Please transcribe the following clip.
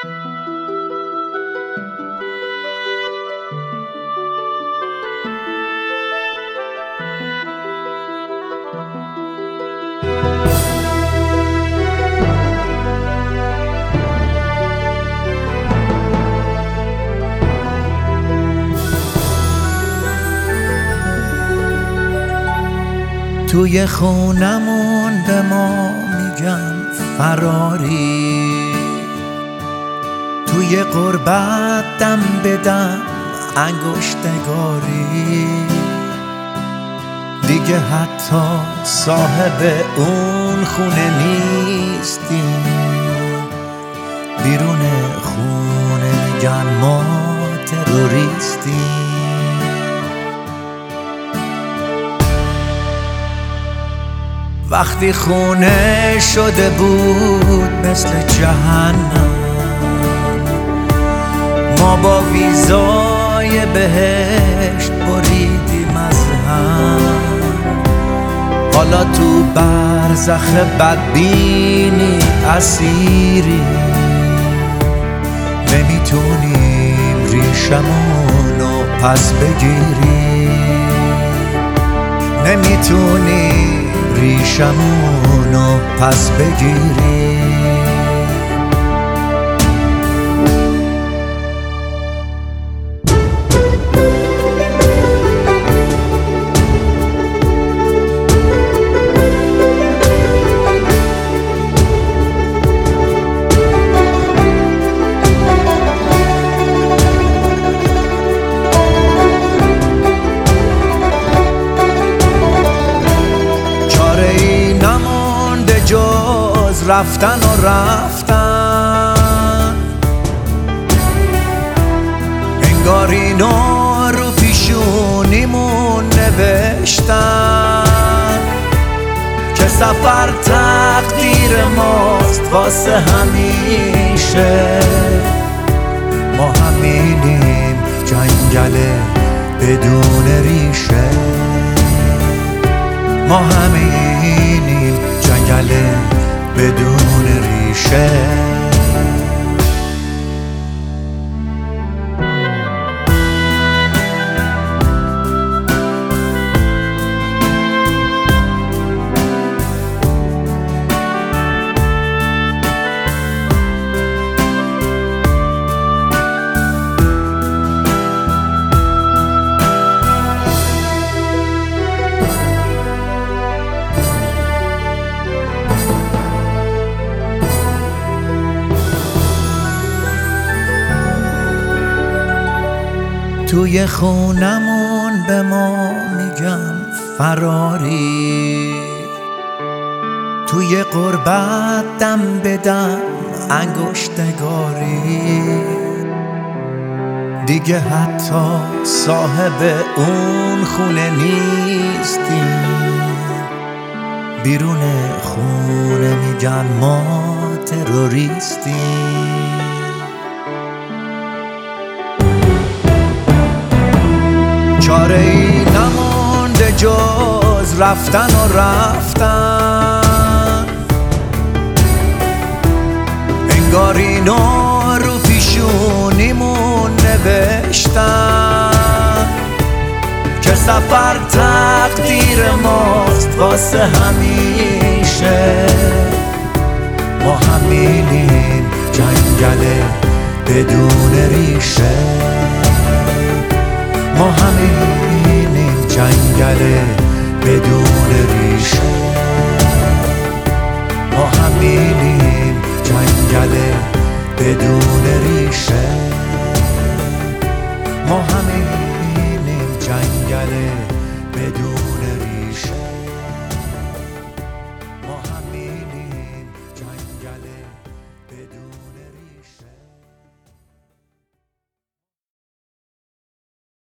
توی خونمون به ما میگن فراری، توی غربت دم به دم انگشتگاری، دیگه حتی صاحب اون خونه نیستیم، بیرون خونه میگن ما تروریستیم. وقتی خونه شده بود مثل جهنم، ما با ویزای بهشت بریدیم از هم، حالا تو برزخ بدبینی اسیری، نمیتونیم ریشمونو پس بگیریم، نمیتونیم ریشمونو پس بگیریم. رفتن و رفتن، انگار اینو رو پیشونیمون نوشتن که سفر تقدیر ماست واسه همیشه، ما همینیم جنگل بدون ریشه، ما همینیم جنگل بدون ریشه. توی خونمون به ما میگن فراری، توی غربت دم به دم انگشتگاری، دیگه حتی صاحب اون خونه نیستیم، بیرون خونه میگن ما تروریستیم. چاره ای نمونده جز رفتن و رفتن، انگار اینو رو پیشونیمون نوشتن که سفر تقدیر ماست واسه همیشه، ما همینیم جنگل بدون ریشه، ما همینیم جنگل بدون ریشه، ما همینیم جنگل بدون ریشه.